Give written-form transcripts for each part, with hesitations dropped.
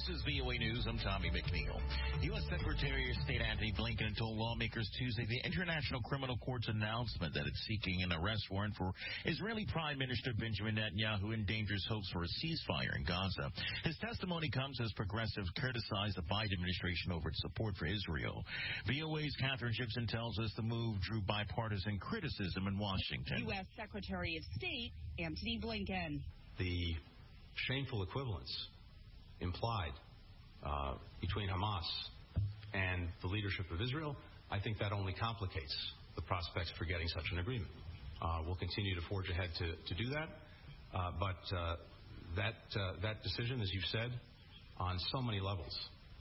is VOA News. I'm Tommy McNeil. U.S. Secretary of State Antony Blinken told lawmakers Tuesday the International Criminal Court's announcement that it's seeking an arrest warrant for Israeli Prime Minister Benjamin Netanyahu endangers hopes for a ceasefire in Gaza. His testimony comes as progressives criticize the Biden administration over its support for Israel. VOA's Catherine Gibson tells us the move drew bipartisan criticism in Washington. U.S. Secretary of State Antony Blinken. The shameful equivalence implied between Hamas and the leadership of Israel, I think that only complicates the prospects for getting such an agreement. We'll continue to forge ahead to do that, but that decision, as you've said, on so many levels,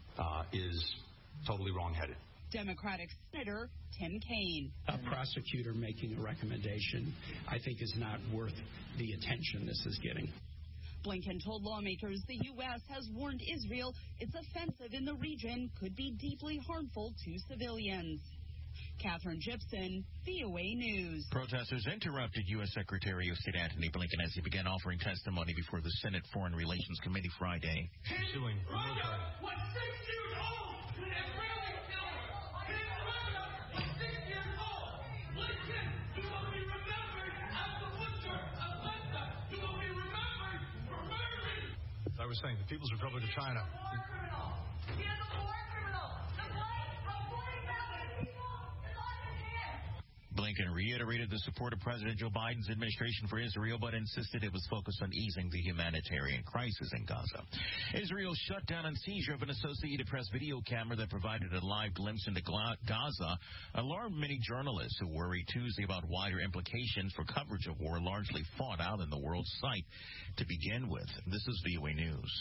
is totally wrong-headed. Democratic Senator Tim Kaine. A prosecutor making a recommendation, I think, is not worth the attention this is getting. Blinken told lawmakers the U.S. has warned Israel its offensive in the region could be deeply harmful to civilians. Catherine Gibson, VOA News. Protesters interrupted U.S. Secretary of State Antony Blinken as he began offering testimony before the Senate Foreign Relations Committee Friday. Pursuing Russia was 6 years old when Israeli killed her. Russia was 6 years old. Blinken, you will be remembered as the butcher of Gaza. You will be remembered for murdering. I was saying, the People's Republic of China. War criminal. He is a war criminal. The blood of 40,000 people is on his hands. Blinken reiterated the support of President Joe Biden's administration for Israel, but insisted it was focused on easing the humanitarian crisis in Gaza. Israel shut down and seizure of an Associated Press video camera that provided a live glimpse into Gaza alarmed many journalists who worried Tuesday about wider implications for coverage of war largely fought out in the world's sight to begin with. This is VOA News.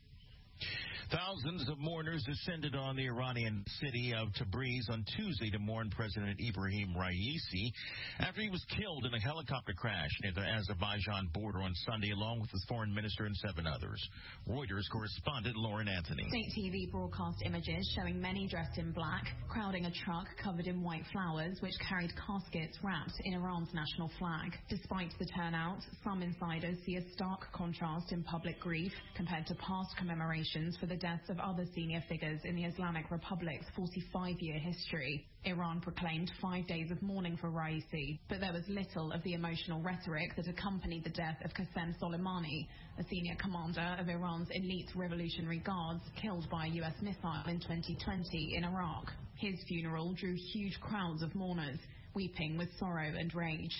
Thousands of mourners descended on the Iranian city of Tabriz on Tuesday to mourn President Ibrahim Raisi after he was killed in a helicopter crash near the Azerbaijan border on Sunday, along with his foreign minister and 7 others. Reuters correspondent Lauren Anthony. State TV broadcast images showing many dressed in black, crowding a truck covered in white flowers, which carried caskets wrapped in Iran's national flag. Despite the turnout, some insiders see a stark contrast in public grief compared to past commemorations for the deaths of other senior figures in the Islamic Republic's 45-year history. Iran proclaimed 5 days of mourning for Raisi, but there was little of the emotional rhetoric that accompanied the death of Qasem Soleimani, a senior commander of Iran's elite Revolutionary Guards killed by a U.S. missile in 2020 in Iraq. His funeral drew huge crowds of mourners, weeping with sorrow and rage.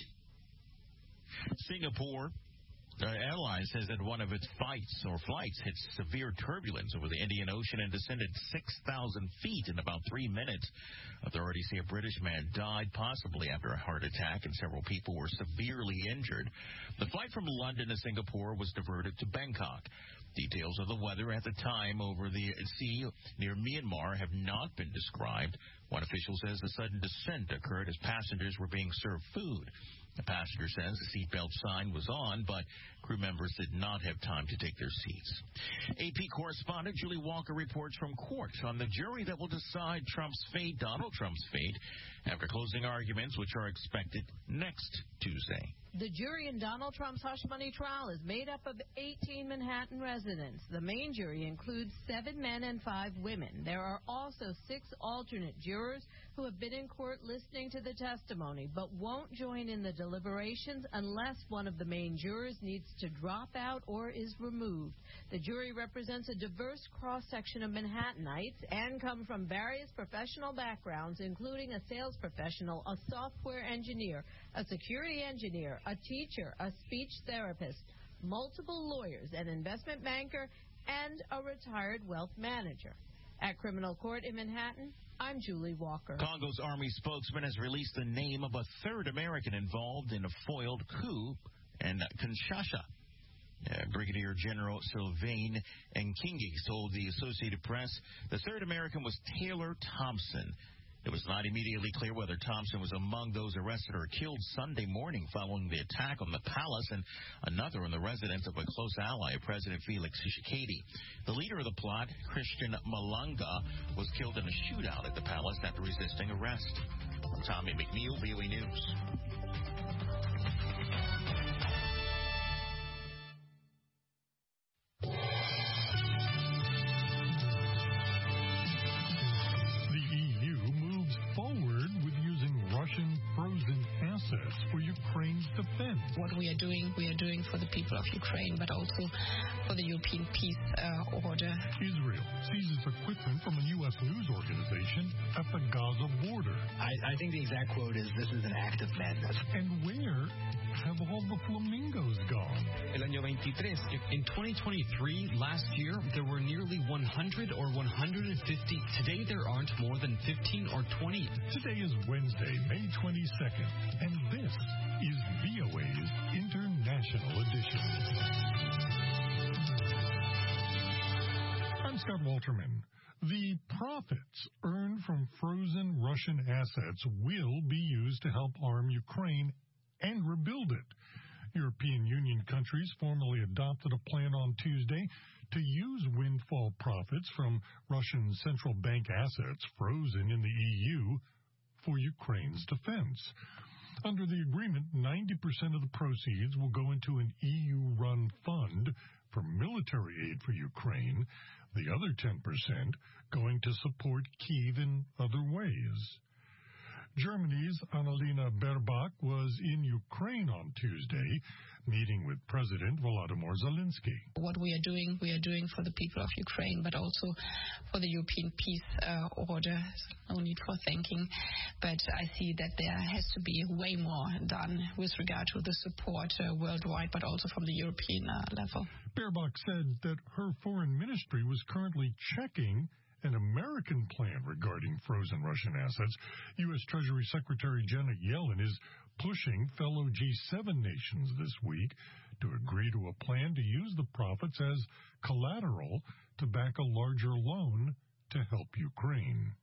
Singapore Airlines says that one of its flights hit severe turbulence over the Indian Ocean and descended 6,000 feet in about 3 minutes. Authorities say a British man died, possibly after a heart attack, and several people were severely injured. The flight from London to Singapore was diverted to Bangkok. Details of the weather at the time over the sea near Myanmar have not been described. One official says the sudden descent occurred as passengers were being served food. The passenger says the seatbelt sign was on, but crew members did not have time to take their seats. AP correspondent Julie Walker reports from court on the jury that will decide Donald Trump's fate, after closing arguments, which are expected next Tuesday. The jury in Donald Trump's hush money trial is made up of 18 Manhattan residents. The main jury includes 7 men and 5 women. There are also 6 alternate jurors who have been in court listening to the testimony, but won't join in the deliberations unless one of the main jurors needs to drop out or is removed. The jury represents a diverse cross-section of Manhattanites and come from various professional backgrounds, including a sales professional, a software engineer, a security engineer, a teacher, a speech therapist, multiple lawyers, an investment banker, and a retired wealth manager. At Criminal Court in Manhattan, I'm Julie Walker. Congo's army spokesman has released the name of a 3rd American involved in a foiled coup in Kinshasa. Brigadier General Sylvain Nkingi told the Associated Press the 3rd American was Taylor Thompson. It was not immediately clear whether Thompson was among those arrested or killed Sunday morning following the attack on the palace, and another on the residence of a close ally of President Felix Tshisekedi. The leader of the plot, Christian Malanga, was killed in a shootout at the palace after resisting arrest. I'm Tommy McNeil, VOA News. defense. What we are doing for the people of Ukraine, but also for the European peace order. Israel seizes equipment from a U.S. news organization at the Gaza border. I think the exact quote is, "This is an act of madness." And where have all the flamingos gone? El año 23. In 2023, last year, there were nearly 100 or 150. Today, there aren't more than 15 or 20. Today is Wednesday, May 22nd, and this is VOA's International Edition. I'm Scott Walterman. The profits earned from frozen Russian assets will be used to help arm Ukraine and rebuild it. European Union countries formally adopted a plan on Tuesday to use windfall profits from Russian central bank assets frozen in the EU for Ukraine's defense. Under the agreement, 90% of the proceeds will go into an EU-run fund for military aid for Ukraine, the other 10% going to support Kyiv in other ways. Germany's Annalena Baerbock was in Ukraine on Tuesday, meeting with President Volodymyr Zelensky. What we are doing for the people of Ukraine, but also for the European peace order. No need for thanking, but I see that there has to be way more done with regard to the support worldwide, but also from the European level. Baerbock said that her foreign ministry was currently checking an American plan regarding frozen Russian assets. U.S. Treasury Secretary Janet Yellen is pushing fellow G7 nations this week to agree to a plan to use the profits as collateral to back a larger loan to help Ukraine.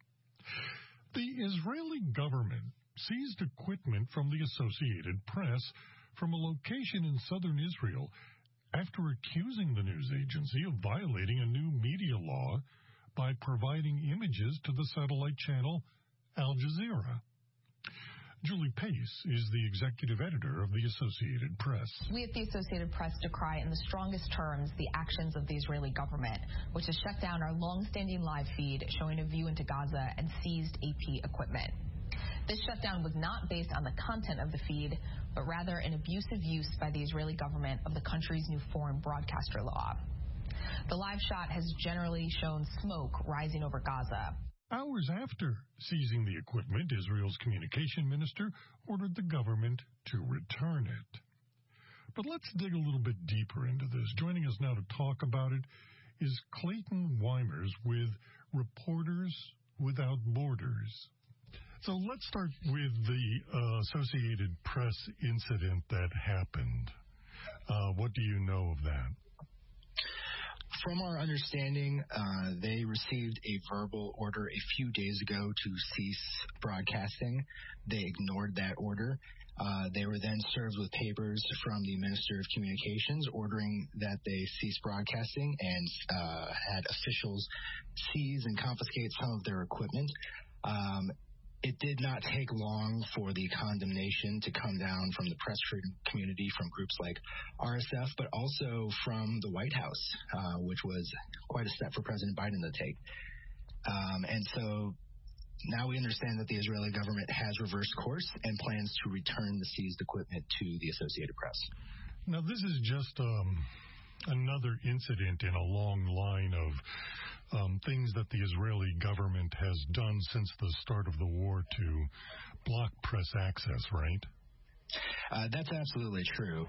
The Israeli government seized equipment from the Associated Press from a location in southern Israel after accusing the news agency of violating a new media law by providing images to the satellite channel Al Jazeera. Julie Pace is the executive editor of the Associated Press. We at the Associated Press decry in the strongest terms the actions of the Israeli government, which has shut down our long-standing live feed showing a view into Gaza and seized AP equipment. This shutdown was not based on the content of the feed, but rather an abusive use by the Israeli government of the country's new foreign broadcaster law. The live shot has generally shown smoke rising over Gaza. Hours after seizing the equipment, Israel's communication minister ordered the government to return it. But let's dig a little bit deeper into this. Joining us now to talk about it is Clayton Weimers with Reporters Without Borders. So let's start with the Associated Press incident that happened. What do you know of that? From our understanding, they received a verbal order a few days ago to cease broadcasting. They ignored that order. They were then served with papers from the Minister of Communications ordering that they cease broadcasting and had officials seize and confiscate some of their equipment. It did not take long for the condemnation to come down from the press freedom community, from groups like RSF, but also from the White House, which was quite a step for President Biden to take. And so now we understand that the Israeli government has reversed course and plans to return the seized equipment to the Associated Press. Now, this is just another incident in a long line of things that the Israeli government has done since the start of the war to block press access, right? That's absolutely true.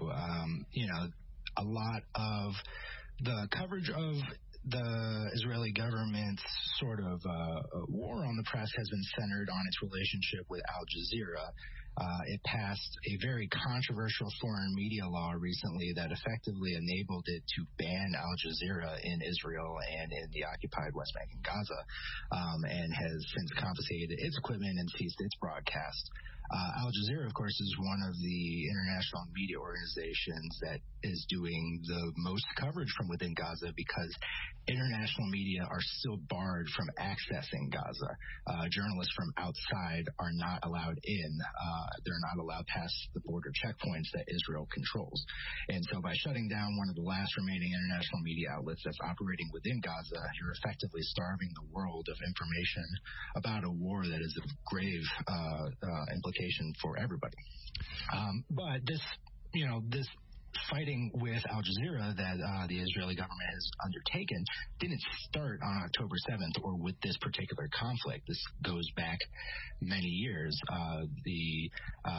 A lot of the coverage of the Israeli government's sort of war on the press has been centered on its relationship with Al Jazeera. It passed a very controversial foreign media law recently that effectively enabled it to ban Al Jazeera in Israel and in the occupied West Bank and Gaza, and has since confiscated its equipment and ceased its broadcast. Al Jazeera, of course, is one of the international media organizations that is doing the most coverage from within Gaza because international media are still barred from accessing Gaza. Journalists from outside are not allowed in. They're not allowed past the border checkpoints that Israel controls. And so by shutting down one of the last remaining international media outlets that's operating within Gaza, you're effectively starving the world of information about a war that is of grave implication for everybody. But this fighting with Al Jazeera that the Israeli government has undertaken didn't start on October 7th or with this particular conflict. This goes back many years. The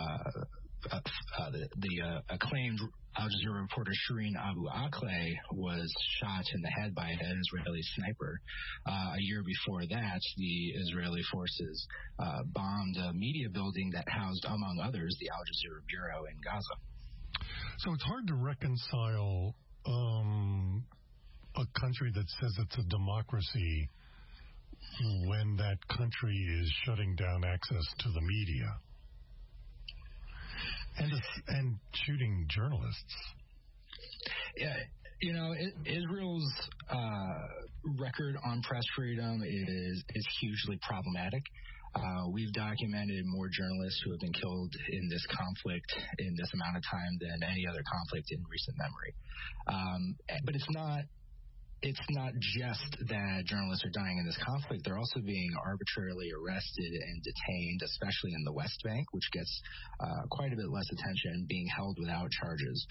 acclaimed Al Jazeera reporter Shireen Abu Akleh was shot in the head by an Israeli sniper. A year before that, the Israeli forces bombed a media building that housed, among others, the Al Jazeera bureau in Gaza. So it's hard to reconcile a country that says it's a democracy when that country is shutting down access to the media and shooting journalists. Yeah, Israel's record on press freedom is hugely problematic. We've documented more journalists who have been killed in this conflict in this amount of time than any other conflict in recent memory. But it's not just that journalists are dying in this conflict. They're also being arbitrarily arrested and detained, especially in the West Bank, which gets quite a bit less attention, being held without charges.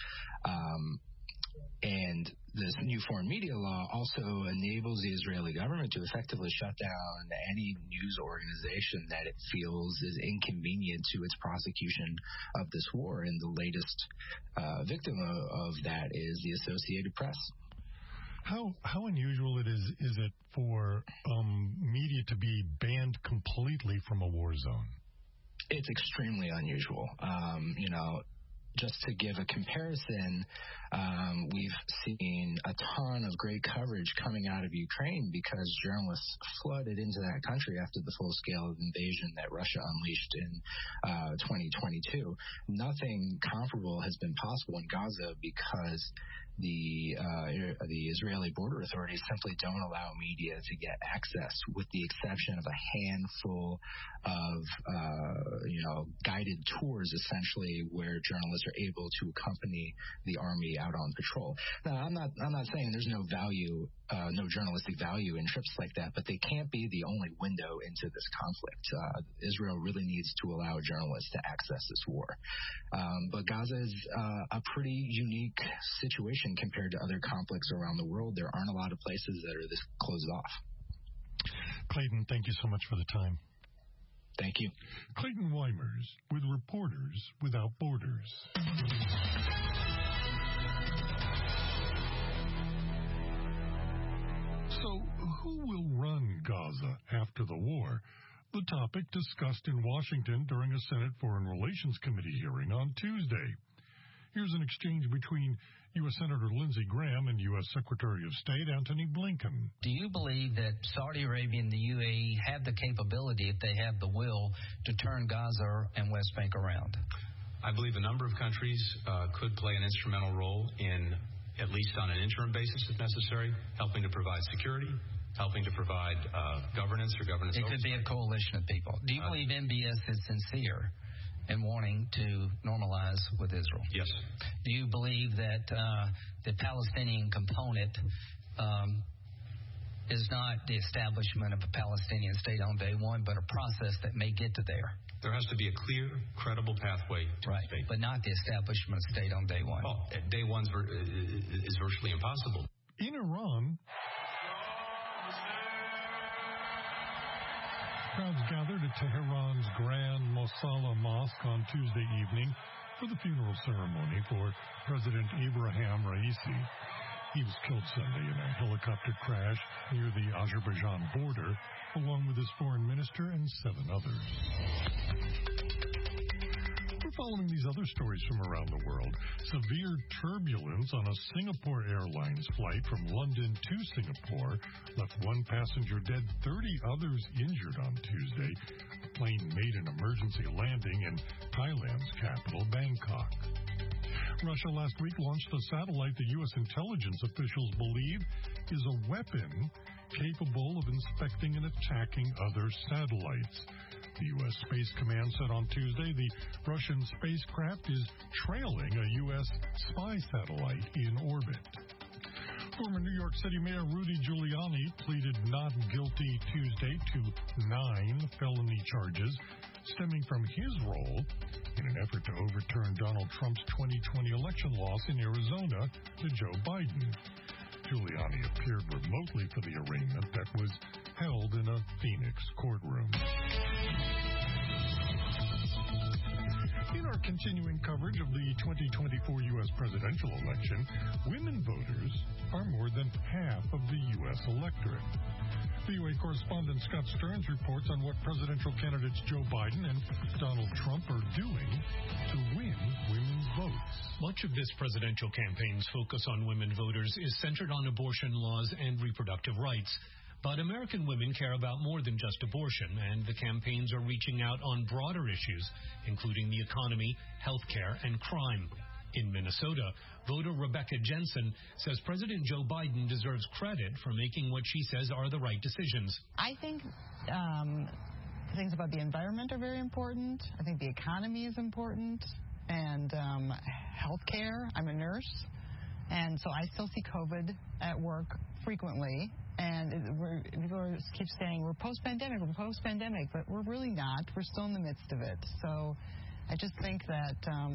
And this new foreign media law also enables the Israeli government to effectively shut down any news organization that it feels is inconvenient to its prosecution of this war. And the latest victim of that is the Associated Press. How unusual is it for media to be banned completely from a war zone? It's extremely unusual. Just to give a comparison, we've seen a ton of great coverage coming out of Ukraine because journalists flooded into that country after the full-scale invasion that Russia unleashed in 2022. Nothing comparable has been possible in Gaza because the Israeli border authorities simply don't allow media to get access, with the exception of a handful of guided tours, essentially, where journalists are able to accompany the army out on patrol. Now, I'm not saying there's no value, no journalistic value in trips like that, but they can't be the only window into this conflict. Israel really needs to allow journalists to access this war. But Gaza is a pretty unique situation compared to other conflicts around the world. There aren't a lot of places that are this closed off. Clayton, thank you so much for the time. Thank you. Clayton Weimers with Reporters Without Borders. So, who will run Gaza after the war? The topic discussed in Washington during a Senate Foreign Relations Committee hearing on Tuesday. Here's an exchange between U.S. Senator Lindsey Graham and U.S. Secretary of State Antony Blinken. Do you believe that Saudi Arabia and the UAE have the capability, if they have the will, to turn Gaza and West Bank around? I believe a number of countries could play an instrumental role in, at least on an interim basis if necessary, helping to provide security, helping to provide governance or governance. It could be a coalition of people. Do you believe MBS is sincere in wanting to normalize with Israel? Yes. Do you believe that the Palestinian component is not the establishment of a Palestinian state on day one, but a process that may get to there? There has to be a clear, credible pathway to right, state. But not the establishment of state on day one. Well, day one is virtually impossible. In Iran, crowds gathered at Tehran's Grand Mosalla Mosque on Tuesday evening for the funeral ceremony for President Ebrahim Raisi. He was killed Sunday in a helicopter crash near the Azerbaijan border, along with his foreign minister and 7 others. Following these other stories from around the world, severe turbulence on a Singapore Airlines flight from London to Singapore left one passenger dead, 30 others injured on Tuesday. The plane made an emergency landing in Thailand's capital, Bangkok. Russia last week launched a satellite the U.S. intelligence officials believe is a weapon capable of inspecting and attacking other satellites. The U.S. Space Command said on Tuesday the Russian spacecraft is trailing a U.S. spy satellite in orbit. Former New York City Mayor Rudy Giuliani pleaded not guilty Tuesday to 9 felony charges stemming from his role in an effort to overturn Donald Trump's 2020 election loss in Arizona to Joe Biden. Giuliani appeared remotely for the arraignment that was held in a Phoenix courtroom. In our continuing coverage of the 2024 U.S. presidential election, women voters are more than half of the U.S. electorate. VOA correspondent Scott Stearns reports on what presidential candidates Joe Biden and Donald Trump are doing to win women's votes. Much of this presidential campaign's focus on women voters is centered on abortion laws and reproductive rights. But American women care about more than just abortion, and the campaigns are reaching out on broader issues, including the economy, health care, and crime. In Minnesota, voter Rebecca Jensen says President Joe Biden deserves credit for making what she says are the right decisions. I think things about the environment are very important. I think the economy is important. And health care. I'm a nurse. And so I still see COVID at work frequently. And people keep saying, we're post-pandemic, but we're really not. We're still in the midst of it. So I just think that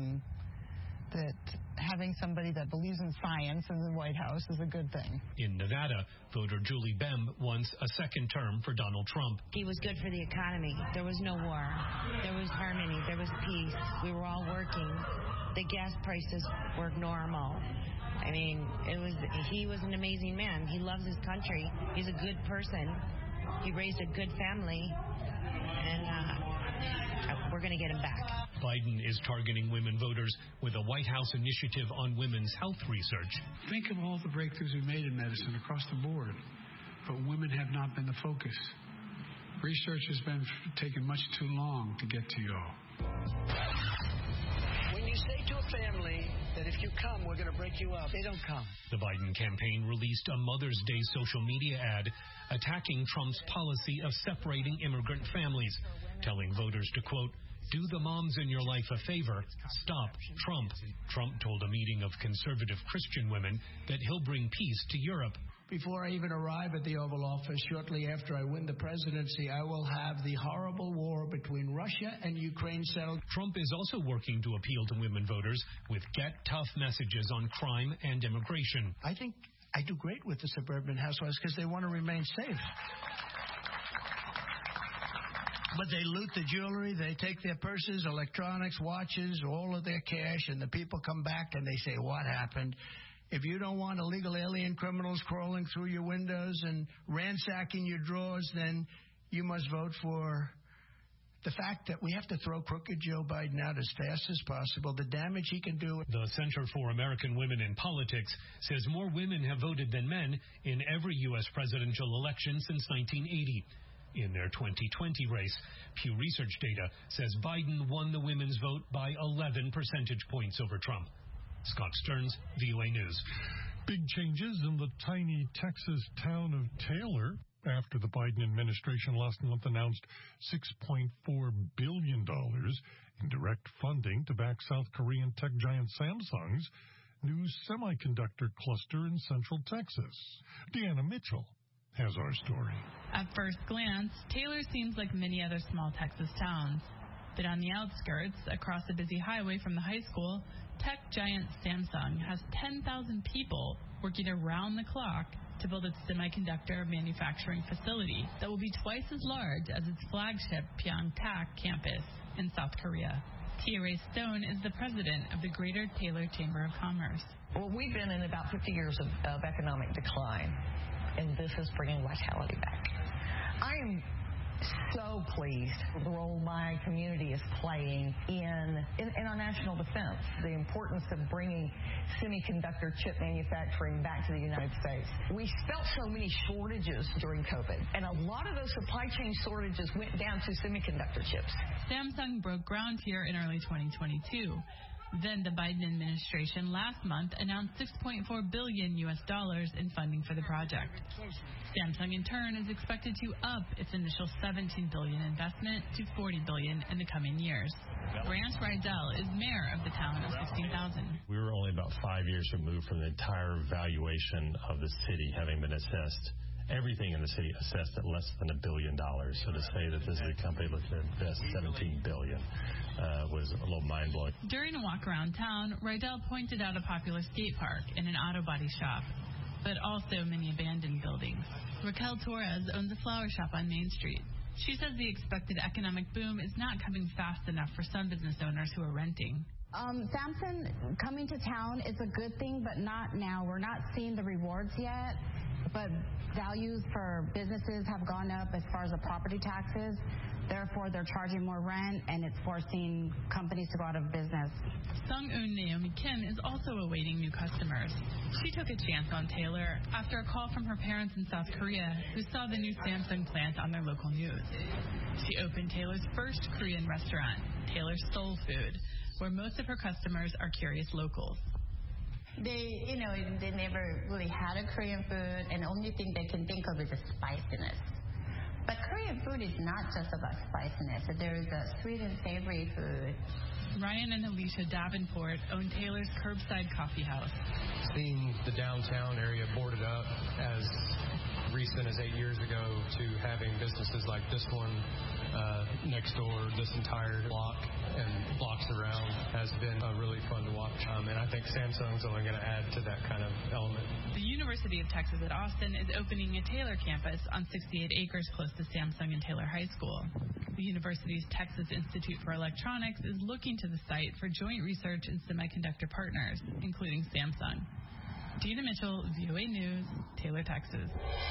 that having somebody that believes in science in the White House is a good thing. In Nevada, voter Julie Bemb wants a second term for Donald Trump. He was good for the economy. There was no war. There was harmony. There was peace. We were all working. The gas prices were normal. I mean, he was an amazing man. He loves his country. He's a good person. He raised a good family. And we're going to get him back. Biden is targeting women voters with a White House initiative on women's health research. Think of all the breakthroughs we've made in medicine across the board, but women have not been the focus. Research has been taking much too long to get to you all. When you say to a family that if you come, we're going to break you up, they don't come. The Biden campaign released a Mother's Day social media ad attacking Trump's policy of separating immigrant families, telling voters to, quote, do the moms in your life a favor, stop Trump. Trump told a meeting of conservative Christian women that he'll bring peace to Europe. Before I even arrive at the Oval Office, shortly after I win the presidency, I will have the horrible war between Russia and Ukraine settled. Trump is also working to appeal to women voters with get tough messages on crime and immigration. I think I do great with the suburban housewives because they want to remain safe. But they loot the jewelry, they take their purses, electronics, watches, all of their cash, and the people come back and they say, what happened? If you don't want illegal alien criminals crawling through your windows and ransacking your drawers, then you must vote for the fact that we have to throw crooked Joe Biden out as fast as possible, the damage he can do. The Center for American Women in Politics says more women have voted than men in every U.S. presidential election since 1980. In their 2020 race, Pew Research data says Biden won the women's vote by 11 percentage points over Trump. Scott Stearns, VOA News. Big changes in the tiny Texas town of Taylor after the Biden administration last month announced $6.4 billion in direct funding to back South Korean tech giant Samsung's new semiconductor cluster in Central Texas. Deanna Mitchell has our story. At first glance, Taylor seems like many other small Texas towns. But on the outskirts, across a busy highway from the high school, tech giant Samsung has 10,000 people working around the clock to build its semiconductor manufacturing facility that will be twice as large as its flagship Pyeongtaek campus in South Korea. Tia Ray Stone is the president of the Greater Taylor Chamber of Commerce. Well, we've been in about 50 years of economic decline, and this is bringing vitality back. I am so pleased with the role my community is playing in our national defense, the importance of bringing semiconductor chip manufacturing back to the United States. We felt so many shortages during COVID, and a lot of those supply chain shortages went down to semiconductor chips. Samsung broke ground here in early 2022. Then the Biden administration last month announced $6.4 billion in funding for the project. Samsung, in turn, is expected to up its initial $17 billion investment to $40 billion in the coming years. Branch Rydell is mayor of the town of 16,000. We were only about 5 years removed from the entire valuation of the city having been assessed. Everything in the city assessed at less than $1 billion. So to say that this is a company looking to invest $17 billion was a little mind-blowing. During a walk around town, Rydell pointed out a popular skate park and an auto body shop, but also many abandoned buildings. Raquel Torres owns a flower shop on Main Street. She says the expected economic boom is not coming fast enough for some business owners who are renting. Samson coming to town is a good thing, but not now. We're not seeing the rewards yet, but values for businesses have gone up as far as the property taxes. Therefore, they're charging more rent, and it's forcing companies to go out of business. Sung-eun Naomi Kim is also awaiting new customers. She took a chance on Taylor after a call from her parents in South Korea who saw the new Samsung plant on their local news. She opened Taylor's first Korean restaurant, Taylor's Soul Food, where most of her customers are curious locals. They never really had a Korean food, and the only thing they can think of is the spiciness. But Korean food is not just about spiciness. There is a sweet and savory food. Ryan and Alicia Davenport own Taylor's Curbside Coffee House. Seeing the downtown area boarded up as recent as 8 years ago to having businesses like this one next door, this entire block and blocks around has been really fun to watch. And I think Samsung's only going to add to that kind of element. The University of Texas at Austin is opening a Taylor campus on 68 acres close to Samsung and Taylor High School. The university's Texas Institute for Electronics is looking to the site for joint research and semiconductor partners, including Samsung. Gina Mitchell, VOA News, Taylor, Texas.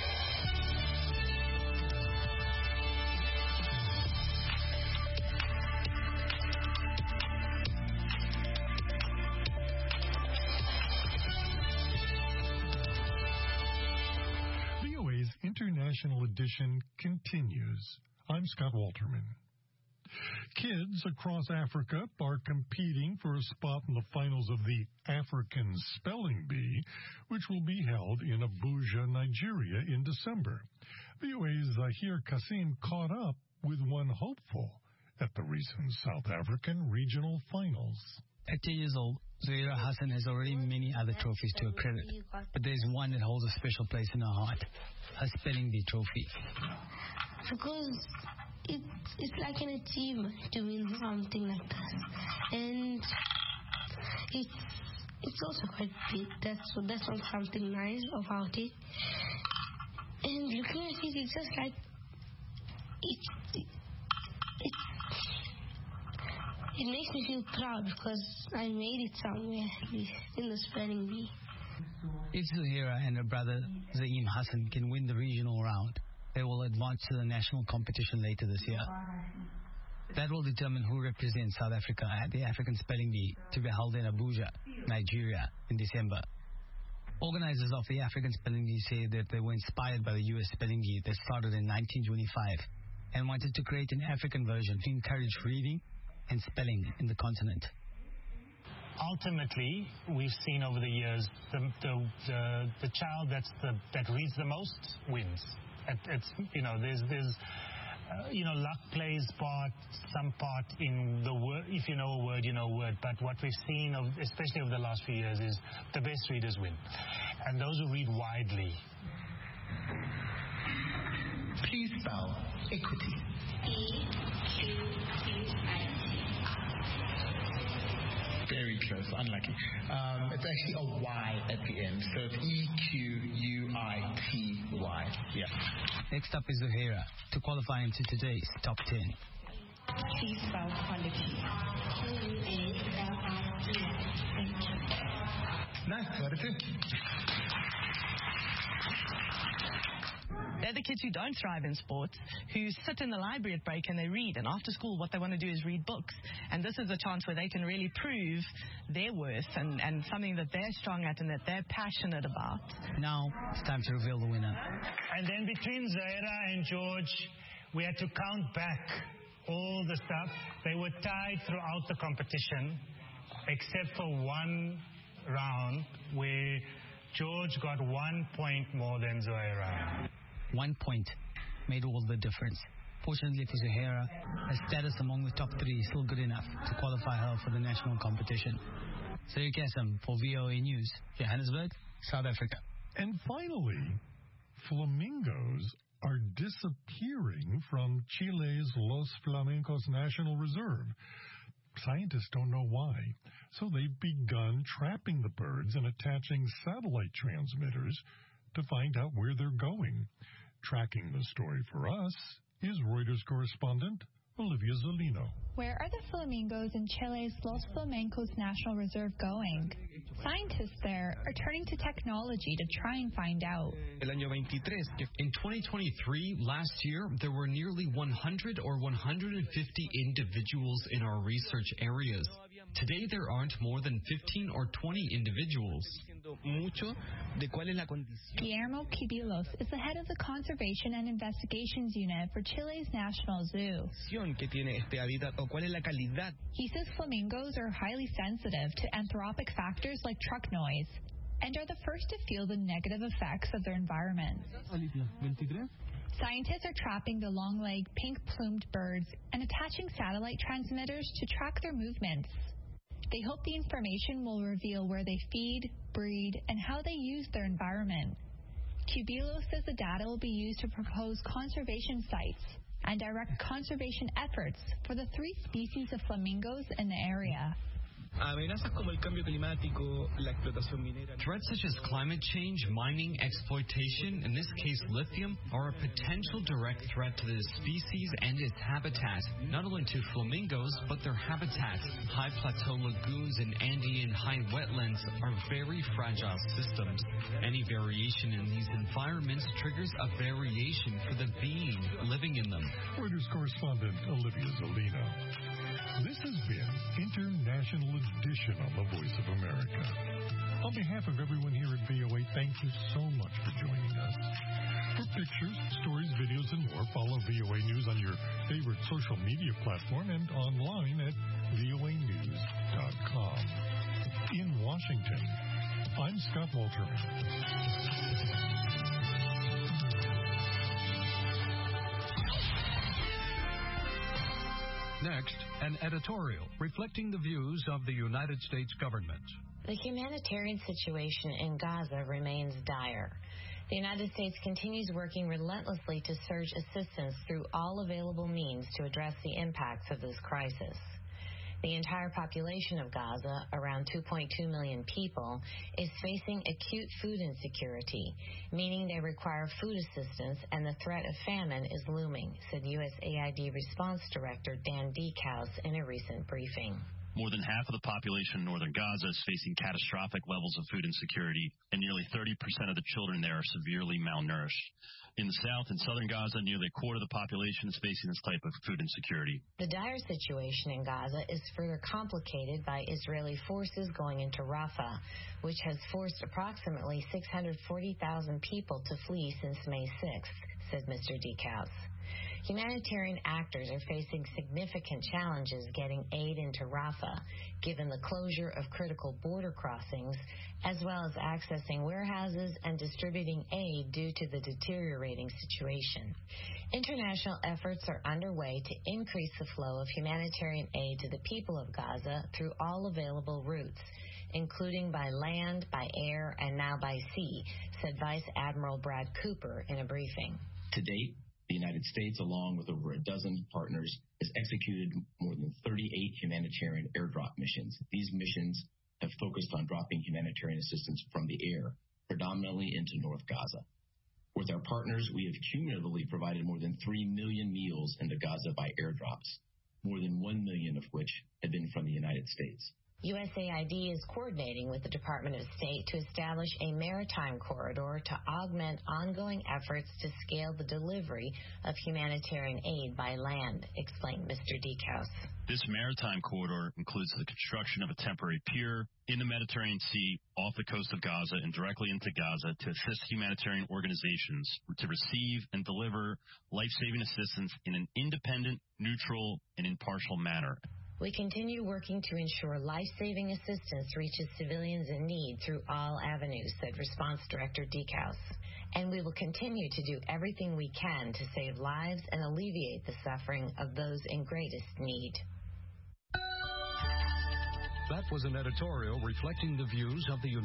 VOA's International Edition continues. I'm Scott Walterman. Kids across Africa are competing for a spot in the finals of the African Spelling Bee, which will be held in Abuja, Nigeria in December. VOA's Zahir Kassim caught up with one hopeful at the recent South African regional finals. At 10 years old, Zuhaira Hassan has already many other trophies to her credit, but there's one that holds a special place in her heart, her Spelling Bee trophy. Because it's like an achievement to win something like that, and it's also quite big. That's not something nice about it. And looking at it, it's just like it makes me feel proud because I made it somewhere in the spelling bee. If Zuhaira and her brother Zaim Hassan can win the regional round, they will advance to the national competition later this year. That will determine who represents South Africa at the African Spelling Bee to be held in Abuja, Nigeria, in December. Organizers of the African Spelling Bee say that they were inspired by the U.S. Spelling Bee that started in 1925 and wanted to create an African version to encourage reading and spelling in the continent. Ultimately, we've seen over the years the child that reads the most wins. It's there's luck plays some part in the word. If you know a word, you know a word. But what we've seen, especially over the last few years, is the best readers win, and those who read widely. Please spell equity. Very close, unlucky. It's actually a Y at the end, so it's EQUITY. Yeah. Next up is Zuhaira to qualify into today's top 10. Please spell quality. Nice, got it. That They're the kids who don't thrive in sports, who sit in the library at break and they read, and after school what they want to do is read books. And this is a chance where they can really prove their worth and something that they're strong at and that they're passionate about. Now it's time to reveal the winner. And then between Zaira and George, we had to count back all the stuff. They were tied throughout the competition, except for one round where George got 1 point more than Zaira. 1 point made all the difference. Fortunately for Zahara, her status among the top 3 is still good enough to qualify her for the national competition. Sayur Kasim for VOA News, Johannesburg, South Africa. And finally, flamingos are disappearing from Chile's Los Flamencos National Reserve. Scientists don't know why, so they've begun trapping the birds and attaching satellite transmitters to find out where they're going. Tracking the story for us is Reuters correspondent Olivia Zolino. Where are the flamingos in Chile's Los Flamencos National Reserve going? Scientists there are turning to technology to try and find out. In 2023, last year, there were nearly 100 or 150 individuals in our research areas. Today, there aren't more than 15 or 20 individuals. Guillermo Cubillos is the head of the Conservation and Investigations Unit for Chile's National Zoo. He says flamingos are highly sensitive to anthropic factors like truck noise and are the first to feel the negative effects of their environment. Scientists are trapping the long-legged, pink-plumed birds and attaching satellite transmitters to track their movements. They hope the information will reveal where they feed, breed, and how they use their environment. Cubillos says the data will be used to propose conservation sites and direct conservation efforts for the 3 species of flamingos in the area. Threats such as climate change, mining, exploitation, in this case lithium, are a potential direct threat to the species and its habitat. Not only to flamingos, but their habitats. High plateau lagoons and Andean high wetlands are very fragile systems. Any variation in these environments triggers a variation for the being living in them. Reuters correspondent Olivia Zolino. This has been International Edition on the Voice of America. On behalf of everyone here at VOA, thank you so much for joining us. For pictures, stories, videos, and more, follow VOA News on your favorite social media platform and online at voanews.com. In Washington, I'm Scott Walterman. Next, an editorial reflecting the views of the United States government. The humanitarian situation in Gaza remains dire. The United States continues working relentlessly to surge assistance through all available means to address the impacts of this crisis. The entire population of Gaza, around 2.2 million people, is facing acute food insecurity, meaning they require food assistance and the threat of famine is looming, said USAID Response Director Dan Deekhaus in a recent briefing. More than half of the population in northern Gaza is facing catastrophic levels of food insecurity, and nearly 30% of the children there are severely malnourished. In the south and southern Gaza, nearly a quarter of the population is facing this type of food insecurity. The dire situation in Gaza is further complicated by Israeli forces going into Rafah, which has forced approximately 640,000 people to flee since May 6th, said Mr. Deekhaus. Humanitarian actors are facing significant challenges getting aid into Rafah, given the closure of critical border crossings, as well as accessing warehouses and distributing aid due to the deteriorating situation. International efforts are underway to increase the flow of humanitarian aid to the people of Gaza through all available routes, including by land, by air, and now by sea, said Vice Admiral Brad Cooper in a briefing. To date, the United States, along with over a dozen partners, has executed more than 38 humanitarian airdrop missions. These missions have focused on dropping humanitarian assistance from the air, predominantly into North Gaza. With our partners, we have cumulatively provided more than 3 million meals into Gaza by airdrops, more than 1 million of which have been from the United States. USAID is coordinating with the Department of State to establish a maritime corridor to augment ongoing efforts to scale the delivery of humanitarian aid by land, explained Mr. Dieckhaus. This maritime corridor includes the construction of a temporary pier in the Mediterranean Sea off the coast of Gaza and directly into Gaza to assist humanitarian organizations to receive and deliver life-saving assistance in an independent, neutral, and impartial manner. We continue working to ensure life-saving assistance reaches civilians in need through all avenues, said Response Director Dieckhaus. And we will continue to do everything we can to save lives and alleviate the suffering of those in greatest need. That was an editorial reflecting the views of the